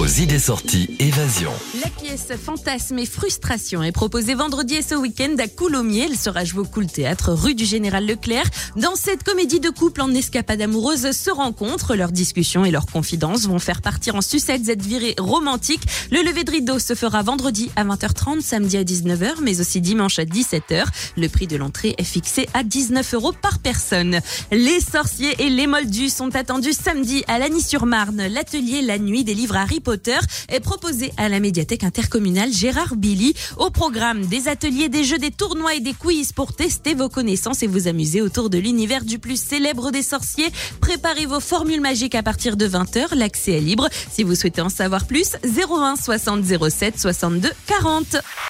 Vos idées sorties évasion. La pièce Fantasmes et Frustration est proposée vendredi et ce week-end à Coulommiers. Elle sera jouée au Cool Théâtre, rue du Général Leclerc. Dans cette comédie de couple en escapade amoureuse se rencontrent. Leurs discussions et leurs confidences vont faire partir en sucette cette virée romantique. Le lever de rideau se fera vendredi à 20h30, samedi à 19h, mais aussi dimanche à 17h. Le prix de l'entrée est fixé à 19 € par personne. Les sorciers et les moldus sont attendus samedi à Lagny-sur-Marne. L'atelier La Nuit des livres Harry Potter est proposé à la médiathèque intercommunale Gérard Billy. Au programme, des ateliers, des jeux, des tournois et des quiz pour tester vos connaissances et vous amuser autour de l'univers du plus célèbre des sorciers. Préparez vos formules magiques à partir de 20h. L'accès est libre. Si vous souhaitez en savoir plus, 01 60 07 62 40.